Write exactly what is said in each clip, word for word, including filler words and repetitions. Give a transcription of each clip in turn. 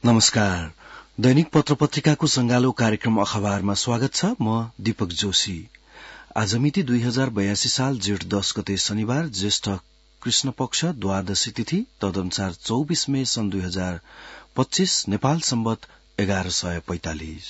नमस्कार। दैनिक पत्र पत्रिकाको संगालो कार्यक्रम अखबारमा स्वागत छ। म दीपक जोशी। आज मिति दुई हजार बयासी साल जेठ दश गते शनिबार, ज्येष्ठ कृष्ण पक्ष द्वादशी तिथि, तदनुसार चौबीस मे सन् दुई हजार पच्चीस, नेपाल सम्वत एघार सय पैंतालिस।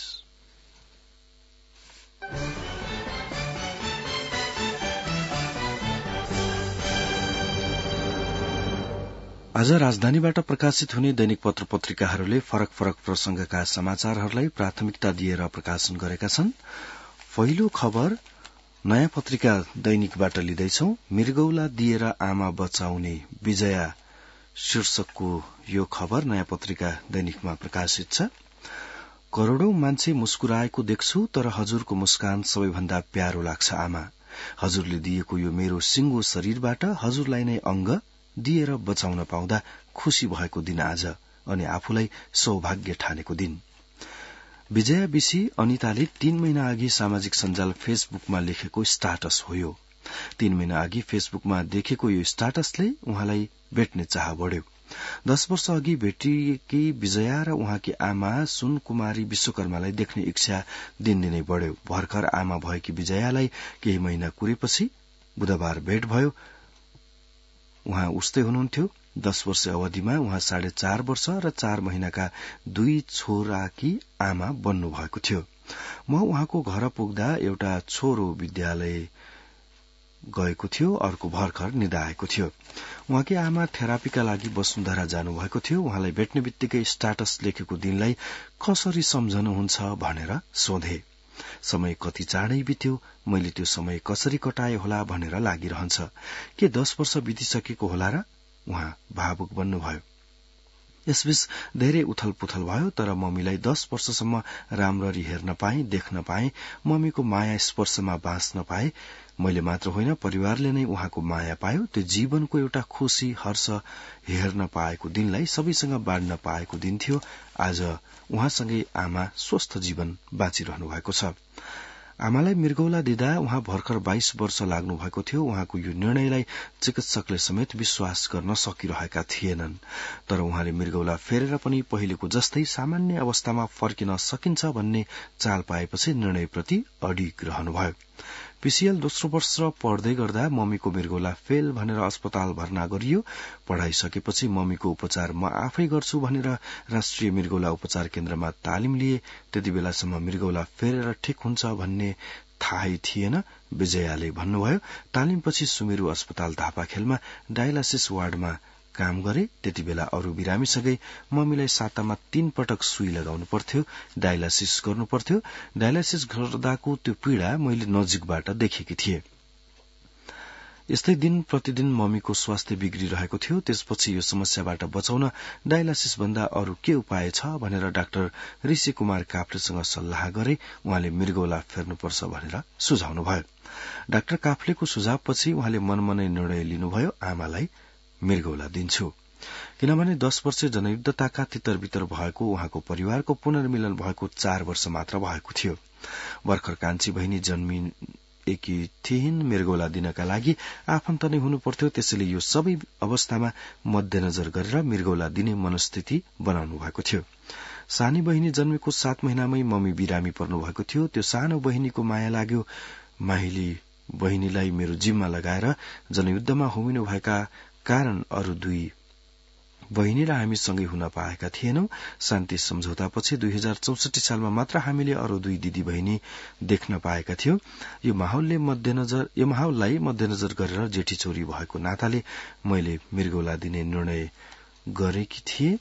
आज राजधानीबाट प्रकाशित हुने दैनिक पत्र पत्रिकाहरूले फरक फरक प्रसंगका समाचारहरूलाई प्राथमिकता दिएर प्रकाशन गरेका छन्। पहिलो खबर नयाँ पत्रिका दैनिकबाट लिँदैछौ। मृगौला दिएर आमा बचाउने विजया शीर्षकको यो खबर नयाँ पत्रिका दैनिकमा प्रकाशित छ। करोड़ौं मान्छे मुस्कुराएको देख्छु, तर हजुरको मुस्कान सबैभन्दा प्यारो लाग्छ आमा। हजुरले दिएको यो मेरो सिंगो शरीरबाट हजुरलाई नै अंग दिएर बचाउन पाउँदा खुशी भएको दिन आज, अनि आफूलाई सौभाग्य ठानेको दिन। विजया विशी अनिताले तीन महिना अघि सामाजिक सञ्जाल फेसबुकमा लेखेको स्टाटस हो यो। तीन महिना अघि फेसबुकमा देखेको यो स्टाटसले उहाँलाई भेट्ने चाह बढ़्यो। दश वर्ष अघि भेटिएकी विजया र उहाँकी आमा सुन कुमारी विश्वकर्मालाई देख्ने इच्छा दिनदिनै बढ़्यो। भर्खर आमा भएकी विजयालाई केही महिना कुरेपछि बुधबार भेट भयो। उहाँ उस्तै हुनुहुन्थ्यो। दश वर्ष अवधिमा उहाँ साढे चार वर्ष र चार महिनाका दुई छोराकी आमा बन्नु भएको थियो। म उहाँको घर पुग्दा एउटा छोरो विद्यालय गएको थियो, अर्को भर्खर निदा आएको थियो। उहाँकी आमा थेरापीका लागि वसुन्धरा जानुभएको थियो। उहाँलाई भेट्ने बित्तिकै स्टाटस लेखेको दिनलाई कसरी सम्झनुहुन्छ भनेर सोधे। समय कति चाँडै बित्यो, मैले त्यो समय कसरी कटाए होला भनेर लागिरहन्छ। के दश वर्ष बितिसकेको होला र? उहाँ भावुक बन्नुभयो। यसबीच धेरै उथल पुथल भयो, तर मम्मीलाई दश वर्षसम्म राम्ररी हेर्न पाएँ, देख्न पाएँ, मम्मीको माया स्पर्शमा बाँच्न पाएँ। मैले मात्र होइन, परिवारले नै उहाँको माया पायो। त्यो जीवनको एउटा खुशी हर्ष हेर्न पाएको दिनलाई सबैसँग बाँड्न पाएको दिन थियो। आज उहाँसँगै आमा स्वस्थ जीवन बाँचिरहनु भएको छ। आमालाई मृगौला दिँदा उहाँ भर्खर बाइस वर्ष लाग्नु भएको थियो। उहाँको यो निर्णयलाई चिकित्सकले समेत विश्वास गर्न सकिरहेका थिएनन्। तर उहाँले मृगौला फेरेर पनि पहिलेको जस्तै सामान्य अवस्थामा फर्किन सकिन्छ भन्ने चाल पाएपछि निर्णयप्रति अडिग रहनुभयो। पीसीएल दोस्रो वर्ष पढ्दै गर्दा मम्मीको मृगौला फेल भनेर अस्पताल भर्ना गरियो। पढ़ाइसकेपछि मम्मीको उपचार म आफै गर्छु भनेर राष्ट्रिय मृगौला उपचार केन्द्रमा तालिम लिए। त्यति बेलासम्म मृगौला फेरेर ठिक हुन्छ भन्ने थाहै थिएन। विजयाले भन्नुभयो, तालिमपछि सुमेरु अस्पताल धापाखेलमा डायलासिस वार्डमा काम गरे। त्यति बेला अरू बिरामीसँगै मम्मीलाई सातामा तीन पटक सुई लगाउनु पर्थ्यो, डायलासिस गर्नु पर्थ्यो। डायलासिस गर्दाको त्यो पीड़ा मैले नजिकबाट देखेकी थिए। यस्तै दिन प्रतिदिन मम्मीको स्वास्थ्य बिग्रिरहेको थियो। त्यसपछि यो समस्याबाट बचाउन डायलासिस भन्दा अरू के उपाय छ भनेर डाक्टर ऋषि कुमार काफ्लेसँग सल्लाह गरे। उहाँले मृगौला फेर्नुपर्छ भनेर सुझाउनुभयो। डाक्टर काफ्लेको सुझावपछि उहाँले मनमनै निर्णय लिनुभयो, आमालाई मृगौला दिन्छु। किनभने दश वर्ष जनयुद्धताका तितर बितर भएको उहाँको परिवारको पुनर्मिलन भएको चार वर्ष मात्र भएको थियो। भर्खर कान्छी बहिनी जन्मिएकी थिइन्। मृगौला दिनका लागि आफन्त नै हुनु पर्थ्यो। त्यसैले यो सबै अवस्थामा मध्यनजर गरेर मृगौला दिने मनस्थिति बनाउनु भएको थियो। सानी बहिनी जन्मेको सात महिनामै मम्मी बिरामी पर्नु भएको थियो। त्यो सानो बहिनीको माया लाग्यो। माहिली बहिनीलाई मेरो जिम्मा लगाएर जनयुद्धमा होमिनु भएका कारण अरू दुई बहिनी र हामी सँगै हुन पाएका थिएनौं। शान्ति सम्झौतापछि दुई हजार चौसठी सालमा मात्र हामीले अरू दुई दिदी बहिनी देख्न पाएका थियौं। यो माहौलले मध्यनजर यो माहौललाई मध्यनजर गरेर जेठी छोरी भएको नाताले मैले मृगौला दिने निर्णय गरेकी थिए।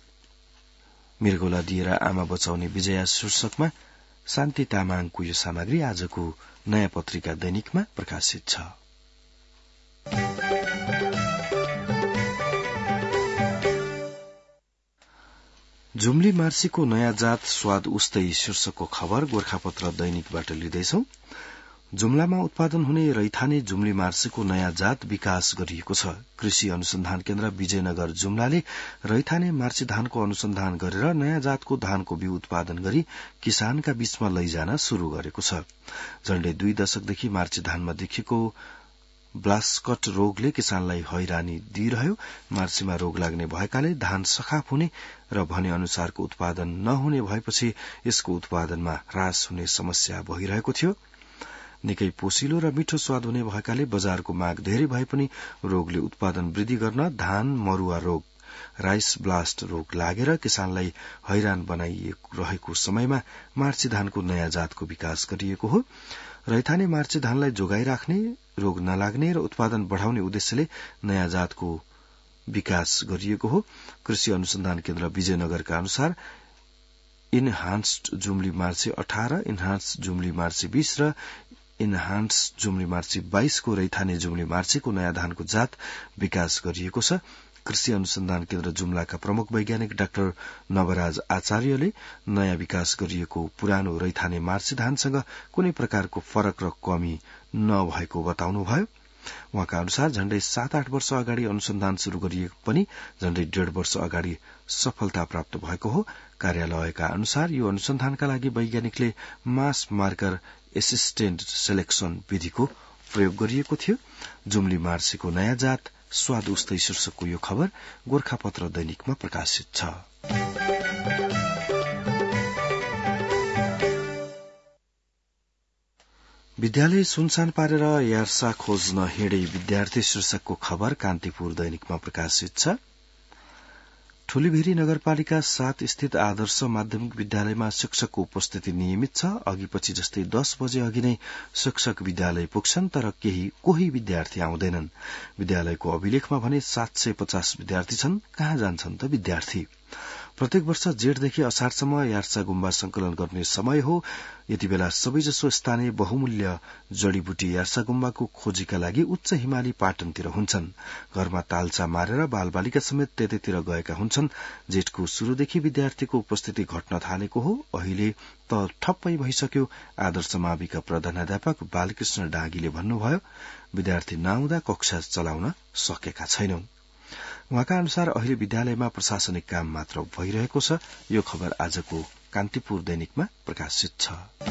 मृगौला दिएर आमा बचाउने विजया शीर्षकमा शान्ति तामाङको यो सामग्री आजको नयाँ पत्रिका दैनिकमा प्रकाशित छ। जुम्ली मार्सीको नयाँ जात स्वाद उस्तै शीर्षकको खबर गोर्खापत्र दैनिकबाट लिँदैछौ। जुम्लामा उत्पादन हुने रैथाने जुम्ली मार्सीको नयाँ जात विकास गरिएको छ। कृषि अनुसन्धान केन्द्र विजयनगर जुम्लाले रैथाने मार्सी धानको अनुसन्धान गरेर नयाँ जातको धानको बिउ उत्पादन गरी किसानका बीचमा लैजान शुरू गरेको छ। झण्डै दुई दशकदेखि मार्सी धानमा देखिएको ब्लास्कट रोगले किसानलाई हैरानी दिइरह्यो। मार्चीमा रोग लाग्ने भएकाले धान सखाप हुने र भने अनुसारको उत्पादन नहुने भएपछि यसको उत्पादनमा ह्रास हुने समस्या भइरहेको थियो। निकै पोसिलो र मिठो स्वाद हुने भएकाले बजारको माग धेरै भए पनि रोगले उत्पादन वृद्धि गर्न धान मरुवा रोग राइस ब्लास्ट रोग लागेर किसानलाई हैरान बनाइरहेको समयमा मार्ची धानको नयाँ जातको विकास गरिएको हो। रैथाने मार्ची धानलाई जोगाइराख्ने, रोग नलाग्ने र उत्पादन बढ़ाउने उद्देश्यले नयाँ जातको विकास गरिएको हो। कृषि अनुसन्धान केन्द्र विजयनगरका अनुसार इन्हान्स्ड जुम्ली मार्ची अठार, इन्हान्स्ड जुम्ली मार्ची बीस र इन्हान्स्ड जुम्ली मार्ची बाइस को रैथाने जुम्ली मार्चीको नयाँ धानको जात विकास गरिएको छ। कृषि अनुसन्धान केन्द्र जुम्लाका प्रमुख वैज्ञानिक डाक्टर नवराज आचार्यले नयाँ विकास गरिएको पुरानो रैथाने मार्ची धानसँग कुनै प्रकारको फरक र कमी नभएको बताउनुभयो। उहाँका अनुसार झण्डै सात आठ वर्ष अगाडि अनुसन्धान शुरू गरिएको पनि झण्डै डेढ़ वर्ष अगाडि सफलता प्राप्त भएको हो। कार्यालयका अनुसार यो अनुसन्धानका लागि वैज्ञानिकले मास मार्कर एसिस्टेन्ट सेलेक्सन विधिको प्रयोग गरिएको थियो। जुम्ली मार्चीको नयाँ जात स्वाद उस्तै शीर्षकको यो खबर गोर्खापत्र दैनिकमा प्रकाशित छ। विद्यालय सुनसान पारेर यार्सा खोज्न हिँडे विद्यार्थी शीर्षकको खबर कान्तिपुर दैनिकमा प्रकाशित छ। ठूलीभिरी नगरपालिका सात स्थित आदर्श माध्यमिक विद्यालयमा शिक्षकको उपस्थिति नियमित छ। अघि पछि जस्तै दस बजे अघि नै शिक्षक विद्यालय पुग्छन्, तर केही कोही विद्यार्थी आउँदैनन्। विद्यालयको अभिलेखमा भने सात सय पचास विद्यार्थी छन्। कहाँ जान्छन् त विद्यार्थी? प्रत्येक वर्ष जेठदेखि असारसम्म यार्सा गुम्बा संकलन गर्ने समय हो। यति बेला सबैजसो स्थानीय बहुमूल्य जड़ीबुटी यार्सा गुम्बाको खोजीका लागि उच्च हिमाली पाटनतिर हुन्छन्। घरमा तालचा मारेर बालबालिका समेत त्यतैतिर गएका हुन्छन्। जेठको शुरूदेखि विद्यार्थीको उपस्थिति घट्न थालेको हो। अहिले त ठप्पै भइसक्यो। आदर्श माविका प्रधानाध्यापक बालकृष्ण डाँगीले भन्नुभयो, विद्यार्थी नआउँदा कक्षा चलाउन सकेका छैनौं। उहाँका अनुसार अहिले विद्यालयमा प्रशासनिक काम मात्र भइरहेको छ। यो खबर आजको कान्तिपुर दैनिकमा प्रकाशित छ।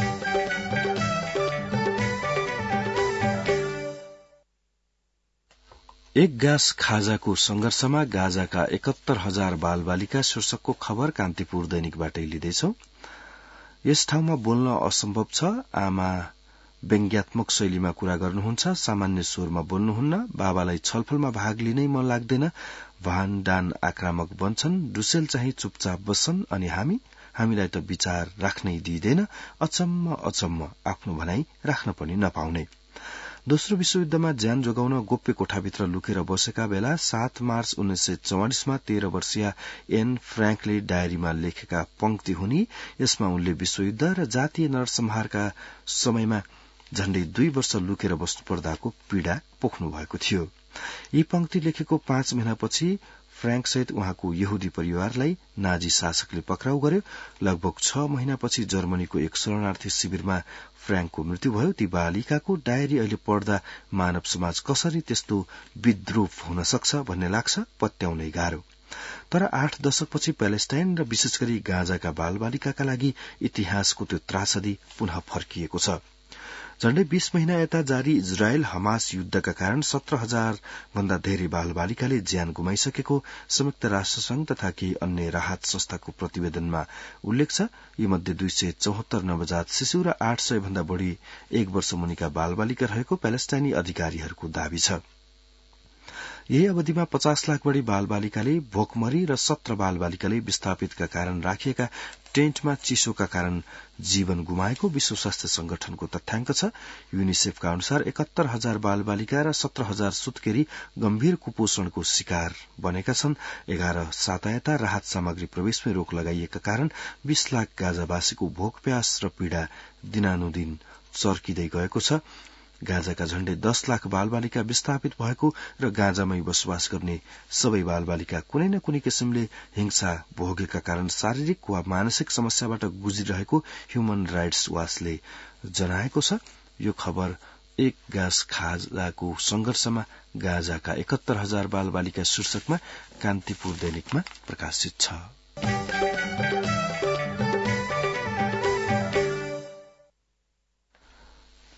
एक गाँस खाजाको संघर्षमा गाजाका एकात्तर हजार बालबालिका शीर्षकको खबर कान्तिपुर दैनिकबाटै लिँदैछौ। यस ठाउँमा बोल्न असम्भव छ। आमा व्यङ्ग्यात्मक शैलीमा कुरा गर्नुहुन्छ, सामान्य स्वरमा बोल्नुहुन्न। बाबालाई छलफलमा भाग लिनै मन लाग्दैन। भान डान आक्रामक बन्छन्। डुसेल चाहिँ चुपचाप बस्छन्। अनि हामी हामीलाई त विचार राख्नै दिइँदैन। अचम्म अचम्म, आफ्नो भनाई राख्न पनि नपाउने। दोस्रो विश्वयुद्धमा ज्यान जोगाउन गोप्य कोठाभित्र लुकेर बसेका बेला सात मार्च उन्नाइस सय चौवालिसमा तेह्र वर्षीय एन फ्र्याङ्कले डायरीमा लेखेका पंक्ति हुनी। यसमा उनले विश्वयुद्ध र जातीय नरसंहारका समयमा झण्डै दुई वर्ष लुकेर बस्नुपर्दाको पीड़ा पोख्नु भएको थियो। यी पंक्ति लेखेको पाँच महिनापछि फ्र्याङ्कसहित उहाँको यहुदी परिवारलाई नाजी शासकले पक्राउ गर्यो। लगभग छ महिनापछि जर्मनीको एक शरणार्थी शिविरमा फ्र्याङ्कको मृत्यु भयो। ती बालिकाको डायरी अहिले पढ्दा मानव समाज कसरी त्यस्तो विद्रूप हुन सक्छ भन्ने लाग्छ, पत्याउनै गाह्रो। तर आठ दशकपछि प्यालेस्टाइन र विशेष गरी गाजाका बालबालिकाका लागि इतिहासको त्यो त्रासदी पुनः फर्किएको छ। झण्डै बीस महिना यता जारी इजरायल हमास युद्धका कारण सत्र हजार भन्दा धेरै बालबालिकाले ज्यान गुमाइसकेको संयुक्त राष्ट्र संघ तथा केही अन्य राहत संस्थाको प्रतिवेदनमा उल्लेख छ। यी मध्ये दुई सय चौहत्तर नवजात शिशु र आठ सय भन्दा बढ़ी एक वर्ष मुनिका बालबालिका रहेको प्यालेस्टाइनी अधिकारीहरूको दावी छ। यही अवधिमा पचास लाख बढ़ी बालबालिकाले भोकमरी र सत्र बालबालिकाले विस्थापितका कारण राखिएका टेन्टमा चिसोका कारण जीवन गुमाएको विश्व स्वास्थ्य संगठनको तथ्याङ्क छ। युनिसेफका अनुसार एकात्तर हजार बालबालिका र सत्र हजार सुत्केरी गम्भीर कुपोषणको शिकार बनेका छन्। एघार सातायता राहत सामग्री प्रवेशमै रोक लगाइएका कारण बीस लाख गाजावासीको भोक प्यास र पीड़ा दिनानुदिन चर्किदै गएको छ। गाजाका झण्डै दस लाख बालबालिका विस्थापित भएको र गाजामै बसोबास गर्ने सबै बालबालिका कुनै न कुनै किसिमले हिंसा भोगेका कारण शारीरिक वा मानसिक समस्याबाट गुज्रिरहेको ह्युमन राइट्स वाचले जनाएको छ। यो खबर एक गाँस खाजाको संघर्षमा गाजाका एकात्तर हजार बालबालिका शीर्षकमा कान्तिपुर दैनिकमा प्रकाशित छ।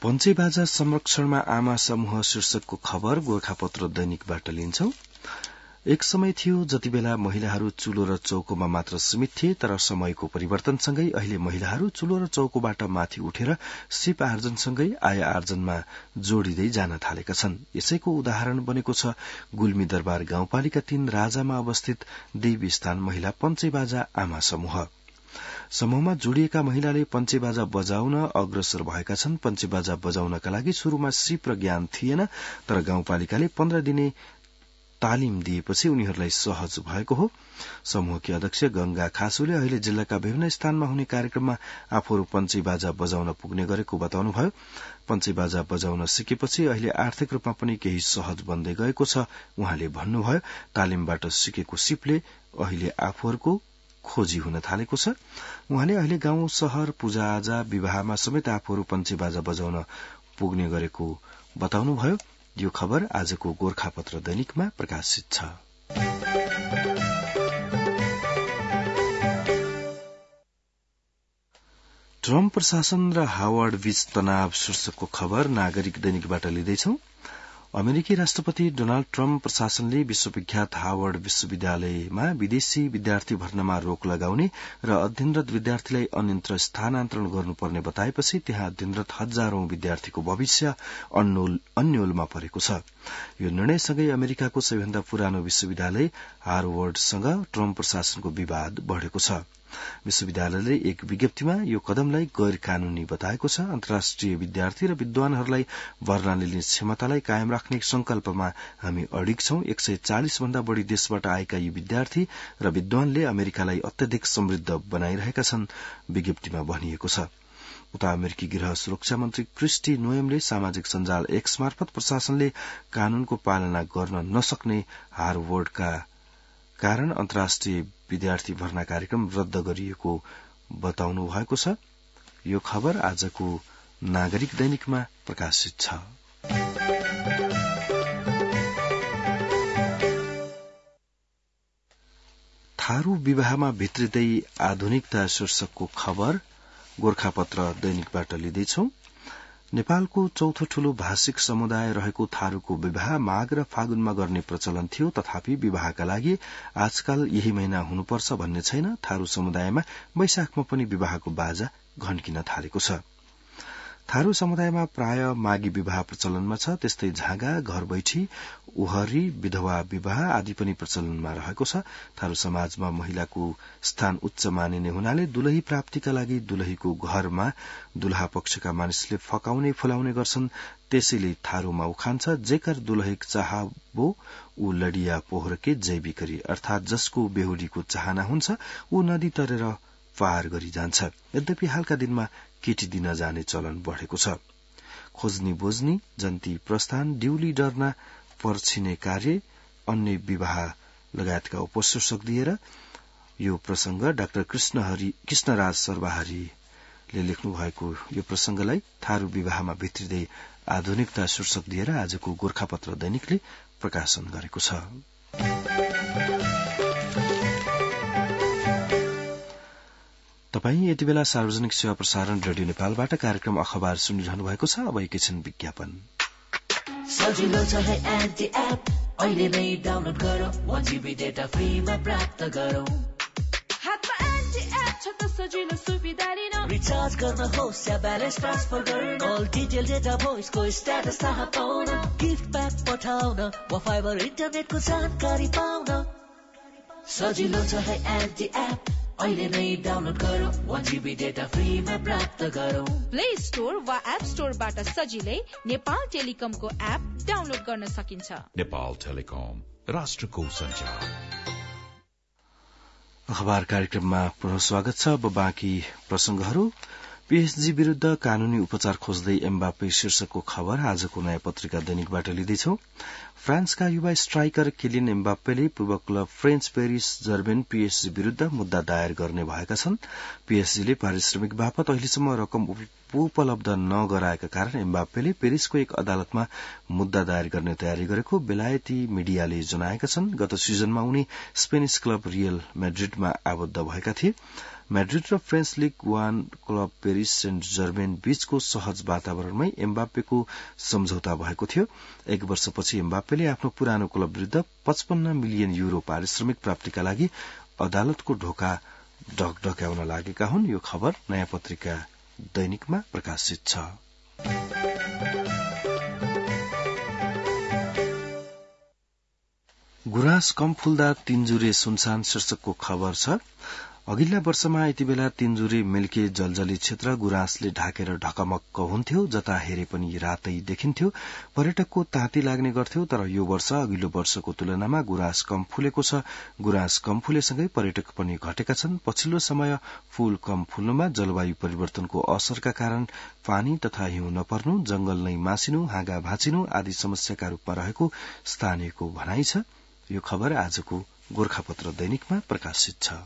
पञ्चेबाजा संरक्षणमा आमा समूह शीर्षकको खबर गोरखापत्र दैनिकबाट लिन्छौं। एक समय थियो जति बेला महिलाहरू चुलो र चौकोमा मात्र सीमित थिए, तर समयको परिवर्तनसँगै अहिले महिलाहरू चुलो र चौकोबाट माथि उठेर सिप आर्जनसँगै आय आर्जनमा जोडिँदै जान थालेका छन्। यसैको उदाहरण बनेको छ गुल्मी दरबार गाउँपालिका तीन राजामा अवस्थित देवी स्थान महिला पञ्चेबाजा आमा समूह। समूहमा जोडिएका महिलाले पञ्चेबाजा बजाउन अग्रसर भएका छन्। पञ्चेबाजा बजाउनका लागि शुरूमा सिप र ज्ञान थिएन, तर गाउँपालिकाले पन्ध्र दिने तालिम दिएपछि उनीहरूलाई सहज भएको हो। समूहकी अध्यक्ष गंगा खासूले अहिले जिल्लाका विभिन्न स्थानमा हुने कार्यक्रममा आफूहरू पञ्चेबाजा बजाउन पुग्ने गरेको बताउनुभयो। पञ्चेबाजा बजाउन सिकेपछि अहिले आर्थिक रूपमा पनि केही सहज बन्दै गएको छ। उहाँले भन्नुभयो, तालिमबाट सिकेको सिपले अहिले आफूहरूको खोजी हुन थालेको छ। उहाँले अहिले गाउँ शहर पूजाआजा विवाहमा समेत आफूहरू पञ्चेबाजा बजाउन पुग्ने गरेको बताउनुभयो। यो खबर आजको गोरखापत्र दैनिकमा प्रकाशित छ। ट्रम्प प्रशासन र हावर्ड बीच तनाव शीर्षकको खबर नागरिक दैनिकबाट लिँदैछौ। अमेरिकी राष्ट्रपति डोनाल्ड ट्रम्प प्रशासनले विश्वविख्यात हावर्ड विश्वविद्यालयमा विदेशी विद्यार्थी भर्नमा रोक लगाउने र अध्ययनरत विद्यार्थीलाई अन्यत्र स्थानान्तरण गर्नुपर्ने बताएपछि त्यहाँ अध्ययनरत हजारौं विद्यार्थीको भविष्य अन्योलमा परेको छ। यो निर्णयसँगै अमेरिकाको सबैभन्दा पुरानो विश्वविद्यालय हार्वर्डसँग ट्रम्प प्रशासनको विवाद बढ़ेको छ। विश्वविद्यालयले एक विज्ञप्तिमा यो कदमलाई गैर कानूनी बताएको छ। अन्तर्राष्ट्रिय विद्यार्थी र विद्वानहरूलाई भर्ना लिने क्षमतालाई कायम राख्ने संकल्पमा हामी अडिग छौं। एक सय चालिस भन्दा बढ़ी देशबाट आएका यी विद्यार्थी र विद्वानले अमेरिकालाई अत्यधिक समृद्ध बनाइरहेका छन्, विज्ञप्तिमा भनिएको छ। उता अमेरिकी गृह सुरक्षा मन्त्री क्रिस्टी नोएमले सामाजिक सञ्जाल एक्स मार्फत प्रशासनले कानूनको पालना गर्न नसक्ने हार्वर्डका कारण अन्तर्राष्ट्रिय विद्यार्थी भर्ना कार्यक्रम रद्द गरिएको बताउनु भएको छ। यो खबर आजको नागरिक दैनिकमा प्रकाशित छ। थारू विवाहमा भित्रिँदै आधुनिकता शीर्षकको खबर गोरखापत्र दैनिकबाट लिँदैछौ। नेपालको चौथो ठूलो भाषिक समुदाय रहेको थारूको विवाह माघ र फागुनमा गर्ने प्रचलन थियो, तथापि विवाहका लागि आजकल यही महिना हुनुपर्छ भन्ने छैन। थारू समुदायमा वैशाखमा पनि विवाहको बाजा घन्किन थालेको छ। थारू समुदायमा प्राय मागी विवाह प्रचलनमा छ। त्यस्तै झागा, घरबैठी, उहरी, विधवा विवाह आदि पनि प्रचलनमा रहेको छ। थारू समाजमा महिलाको स्थान उच्च मानिने हुनाले दुलही प्राप्तिका लागि दुलहीको घरमा दुल्हा पक्षका मानिसले फकाउने फुलाउने गर्छन्। त्यसैले थारूमा उखान छ, जेकर दुलहिक चाहबो ऊ लडिया पोहरके जैविकरी, अर्थात जसको बेहुलीको चाहना हुन्छ ऊ नदी तरेर पार गरी जान्छ। यद्यपि हालका दिनमा केटी दिन जाने चलन बढ़ेको छ। खोज्नी बोज्नी, जन्ती प्रस्थान, ड्युली डर्ना, पर्छिने कार्य, अन्य विवाह लगायतका उपशीर्षक दिएर यो प्रसंग डाक्टर कृष्णहरि कृष्णराज सर्वाहरीले लेख्नु भएको यो प्रसंगलाई थारू विवाहमा भित्रिँदै आधुनिकता शीर्षक दिएर आजको गोरखापत्र दैनिकले प्रकाशन गरेको छ। तपाई यति बेला सार्वजनिक सेवा प्रसारण रेडियो नेपालबाट कार्यक्रम अखबार सुनिरहनु भएको छ। अब एकैछिन विज्ञापन। सजिलो छ है एन्टी एप, अहिले नै डाउनलोड गरौ, एक जीबी डेटा फ्रीमा प्राप्त गरौ। हातमा एन्टी एप छ त सजिलो सुविधा लिन, रिचार्ज गर्न होस् या ब्यालेन्स ट्रान्सफर गर्न, कल डिटेल डेटा भोइसको स्ट्याटस थाहा पाउन, गिफ्ट प्याक पठाउन वा फाइबर इन्टरनेटको जानकारी पाउन। सजिलो छ है एन्टी एप, अहिले नै डाउनलोड गरौ, एक जीबी डेटा फ्रीमा प्राप्त गरौ। प्ले स्टोर वा एप स्टोरबाट सजिलै नेपाल टेलिकमको एप डाउनलोड गर्न सकिन्छ। नेपाल टेलिकम, राष्ट्रको सञ्चार। अखबार कार्यक्रममा पुनः स्वागत छ। अब बाँकी प्रसंगहरू। पीएसजी विरूद्ध कानूनी उपचार खोज्दै एम्बाप्पे शीर्षकको खबर आजको नयाँ पत्रिका दैनिकबाट लिँदैछौ। फ्रान्सका युवा स्ट्राइकर किलियन एम्बाप्पेले पूर्व club French Paris Germain PSG विरूद्ध मुद्दा दायर गर्ने भएका छन्। पीएसजीले पारिश्रमिक बापत अहिलेसम्म रकम उपलब्ध नगराएका कारण एम्बाप्पेले पेरिसको एक अदालतमा मुद्दा दायर गर्ने तयारी गरेको बेलायती मिडियाले जनाएका छन्। गत सिजनमा उनी स्पेनिश क्लब रियल मैड्रिडमा आबद्ध भएका थिए। मैड्रिड र French league one club Paris Saint Germain बीचको सहज वातावरणमै एम्बाप्पेको सम्झौता भएको थियो। एक वर्षपछि एम्बाप्पेले आफ्नो पुरानो क्लब विरूद्ध पचपन्न मिलियन युरो पारिश्रमिक प्राप्तिका लागि अदालतको ढोका ढकढक्याउन लागेका हुन्। यो खबर नयाँ पत्रिका दैनिकमा प्रकाशित छ। गुराँस कम फुल्दा तीनजुरे सुनसान शीर्षकको खबर छ। अघिल्ला वर्षमा यति बेला तीनजुरे मिल्के जलजली क्षेत्र गुराँसले ढाकेर ढकमक्क हुन्थ्यो, जता हेरे पनि रातै देखिन्थ्यो। पर्यटकको ताती लाग्ने गर्थ्यो, तर यो वर्ष अघिल्लो वर्षको तुलनामा गुराँस कम फुलेको छ। गुराँस कम फुलेसँगै पर्यटक पनि घटेका छन्। पछिल्लो समय फूल कम फुल्नुमा जलवायु परिवर्तनको असरका कारण पानी तथा हिउँ नपर्नु, जंगल नै मासिनु, हाँगा भाँचिनु आदि समस्याका रूपमा रहेको स्थानीयको भनाइ छ। यो खबर आजको गोर्खापत्र दैनिकमा प्रकाशित छ।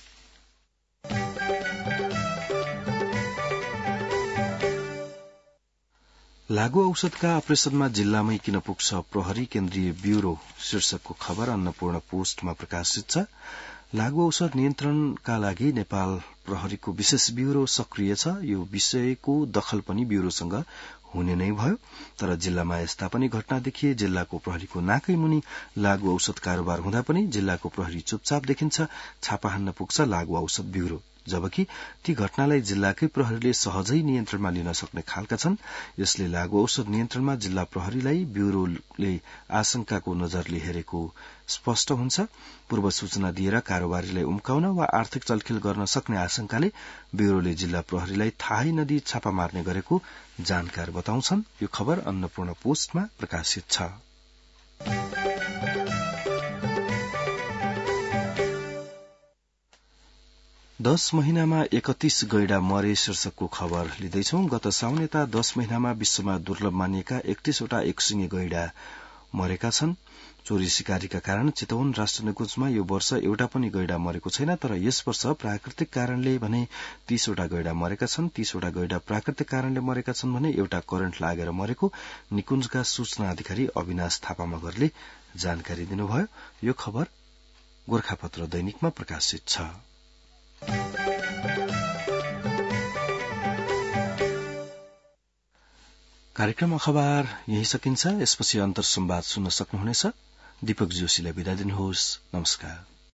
लागू औषधका अपरेशनमा जिल्लामै किन पुग्छ प्रहरी केन्द्रीय ब्यूरो शीर्षकको खबर अन्नपूर्ण पोस्टमा प्रकाशित छ। लागू औषध नियन्त्रणका लागि नेपाल प्रहरीको विशेष ब्यूरो सक्रिय छ। यो विषयको दखल पनि ब्यूरोसँग हुने नै भयो, तर जिल्लामा यस्ता पनि घटना देखिए। जिल्लाको प्रहरीको नाकै मुनि लागू औषध कारोबार हुँदा पनि जिल्लाको प्रहरी चुपचाप देखिन्छ। छापा हान्न पुग्छ लागू औषध ब्यूरो, जबकि ती घटनालाई जिल्लाकै प्रहरीले सहजै नियन्त्रणमा लिन सक्ने खालका छन्। यसले लागू औषध नियन्त्रणमा जिल्ला प्रहरीलाई ब्यूरोले आशंकाको नजरले हेरेको स्पष्ट हुन्छ। पूर्व सूचना दिएर कारोबारीलाई उम्काउन वा आर्थिक चलखेल गर्न सक्ने आशंकाले ब्यूरोले जिल्ला प्रहरीलाई थाहै नदिई छापा मार्ने गरेको जानकार बताउँछन्। यो खबर अन्नपूर्ण पोस्टमा प्रकाशित छ। दश महिनामा एकतीस गैडा मरे शीर्षकको खबर लिँदैछौ। गत साउन यता दश महिनामा विश्वमा दुर्लभ मानिएका एकतीसवटा एकसिङे गैडा मरेका छन्। चोरी शिकारीका कारण चितवन राष्ट्र निकुञ्जमा यो वर्ष एउटा पनि गैडा मरेको छैन, तर यस वर्ष प्राकृतिक कारणले भने तीसवटा गैडा मरेका छन्। तीसवटा गैडा प्राकृतिक कारणले मरेका छन् भने एउटा करेन्ट लागेर मरेको निकुञ्जका सूचना अधिकारी अविनाश थापा मगरले जानकारी दिनुभयो। यो खबर गोर्खापत्र दैनिकमा प्रकाशित छ। कार्यक्रम अखबार यही सकिन्छ। यसपछि अन्तर संवाद सुन्न सक्नुहुनेछ। दीपक जोशीलाई बिदा दिनुहोस्। नमस्कार।